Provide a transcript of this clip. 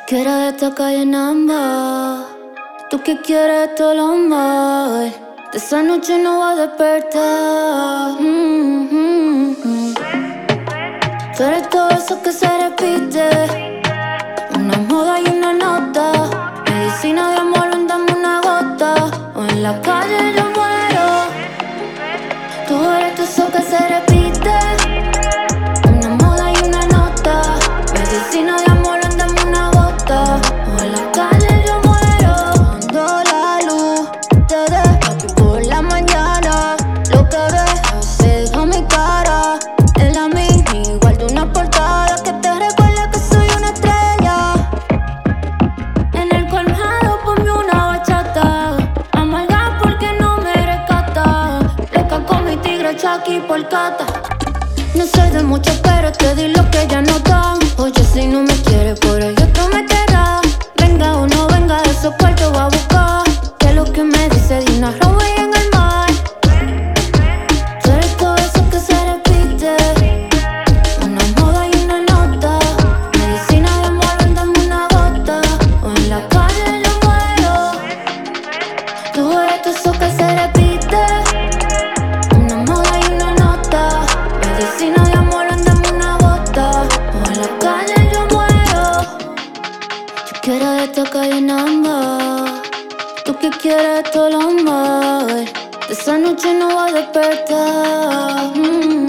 Quieres de esta calle namba. Tú que quieres todo lo mal. De esa noche no voy a despertar. Tú eres todo eso que se repite. Una moda y una nota. Medicina de amor, vendame una gota. O en la calle yo muero. Tú eres todo eso que se repite. Una moda y una nota. Medicina de amor, vendame una gota. O en la calle yo muero. Cuando la luz te deja que por la mañana lo que ves deja mi cara en la mini, igual de una portada que te recuerda que soy una estrella. En el colmado ponme una bachata, amarga porque no me rescata. Loca con mi tigre, Chucky por cata. No soy de mucho, pero te di lo que ya no dan. Oye, si no me quieres, por ahí otro me querrá. Venga o no venga, de esos cuartos voy a buscar. Que lo que me dice de una roba y en el mar. Tú eres todo eso que se repite. Una moda y una nota. Medicina de amor, vendame una gota. O en la calle yo muero. Tú eres todo eso que se repite. Una moda y una nota. Medicina de amor, vendame una gota. O en la calle yo muero. Yo quiero de esta calle namba. Tú que quieres todo lo mal. De esa noche no voy a despertar.